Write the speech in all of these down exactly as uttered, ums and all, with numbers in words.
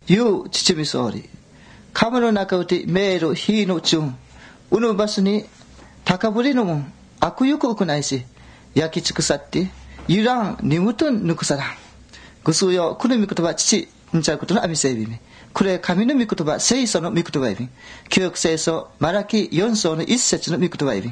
유 지침이 소리 가문의 나가우티 매로 희노 중 우는 바스니 다카부리노 아쿠유코 우쿠나이시 야키 치크사티 유랑 니무톤 누쿠사라 그수요 쿠노 미코토바 치치 인자코토노 아미세이비미 그래 가미노 미코토바 세이소노 미코토바이비 교육세에서 마라키 연소의 일세츠의 미코토바이비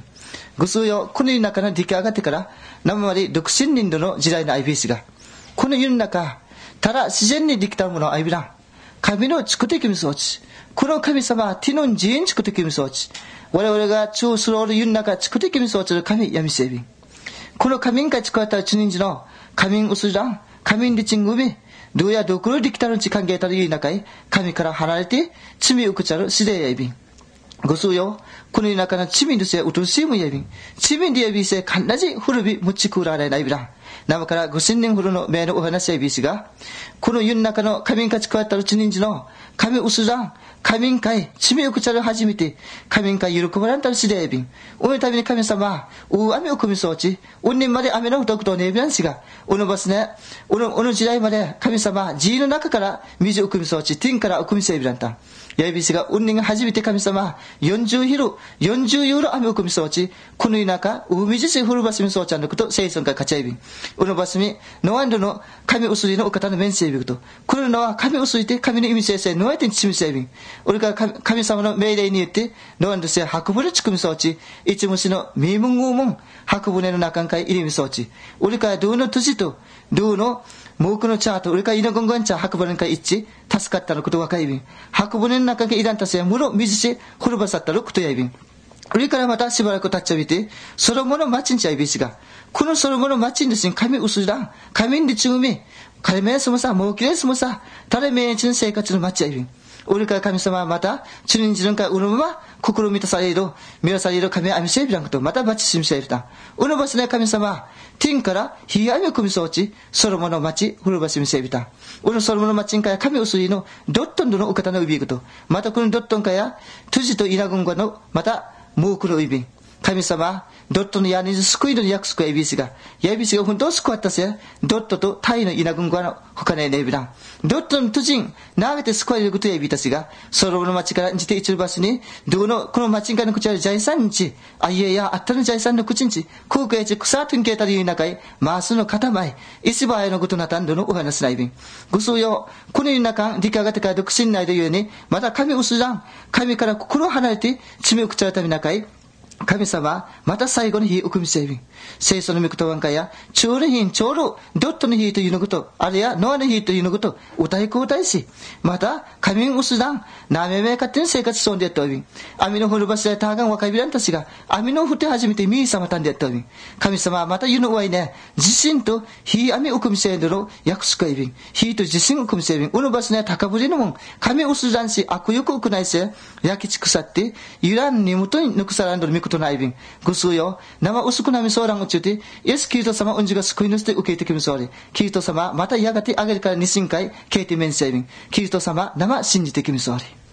그수요 쿠노의 나카는 디카가테카라 남말이 룩신닌도의 지라이의 아이비스가 쿠노ユの中ただ自然にできたものアイビラン神の作ってきみ装置この神様はティノンジーン作ってきみ装置我々が超スロールユの中作ってきみ装置の神闇セビンこの神が作ったチニンジの神ウスラン神リチングビどうやどころできたのち関係たるユの中へ神から離れて罪をくちゃるシデヤイビンごそうよこの中のチミンドセウトシームヤビンチミンディヤビセかなじ古び持ちくられないビラン生からご千年ほどの名のお話やびしが、この世の中の神が使われたうちにんじの神うすらん、神会、地名をくちゃる初めて、神会喜ばれんたるしでやびん。おのために神様、お雨を組みそうち、おんねんまで雨のふとくとねびらんしが、おのばすね、おの、おの時代まで神様、地の中から水を組みそうち、天からお組みせびらんた。やびしが、おんねんが初めて神様、よんじゅうヒル、よんじゅうユーロ雨を組みそうち、この世の中、お水しふるばすみそうちゃんのこと、聖村から勝ちやびん。おのばすみ、ノワンドの神うすりのお方の面せびくと、これのは神うすりて神の意味せいせい、ノワイテンちみせびん。俺から神、神様の命令によって、ノワンドせ白船ちくみそうち、一虫のミームングーモン、白船の中んかい入りみそうち、俺からどうの土と、どうの、モークのチャート、俺からイノゴンゴンチャー、白船から一致、助かったのことがかいびん。白船の中んかいらんたせや、むろ水し、ほるばさったることやいびん。俺からまたしばらく経っちゃびて、ソロモの町んちゃいびしが、このソロモの町んですに神うすらん、神んでちぐみ、彼めすもさ、もうきれいすもさ、誰めいちの生活の町やいびん。俺から神様はまた、チュニンジルンかうるまま、心満たされる、見らされる神はアミセービランクと、またバチシミセービタン。うぬばすね神様、天から火あみを組みそうち、ソロモの町、うるばしみセービタン。うぬソロモの町んかや神うすりの、ドットンドのお方のうびくと、またこのドットンかや、トゥジとイナグンゴの、また、モークのうびん。神様、ドットのやにず救いの約束やびしが、やびしがほんと救わったせ、ドットとタイの稲軍ごの他ねえねびらん。ドットの都人、なめて救われることやびたしが、ソロモの町からじて一る場所に、どうの、この町んかの口ある財産にち、あいえやあったの財産の口にち、空気やち草とんけたりゆいなかい、マースの塊、石ばやのことなたんどのお話ないびん。ごそうよ、このゆいなかん、理科がてから独身内でゆえに、また神うすらん、神から心離れて、罪を口あるためなかい、神様、また最後の日、おくみせいびん。聖書の御言葉んかや、ちょうるひん、ちょうる、ドットの日というのこと、あるいはノアの日というのこと、歌いこ歌いし、また、神んうすだん、なめめかってん生活そうでやったおびん。網のふるばしやたがん若いびらんたちが、網のふって初めてみいさまたんでやったおびん。神様、また言うのわいね、自信と、火網おくみせいんどの、約束いびん。火と自信おくみせいびん。うのばしね、高ぶりのもん、神うすだんし、悪欲おくないせ、焼きちくさって、ゆらんにむとにぬくさらんどのみことないびん。ぐすうよ、生薄くなみそうらんうちゅうて、イエスキリスト様うんじが救い主で受け入れてきみそうり。キリスト様、またやがてあげるからにしんかい、けいてめんせいびん。キリスト様、生信じてきみそうり。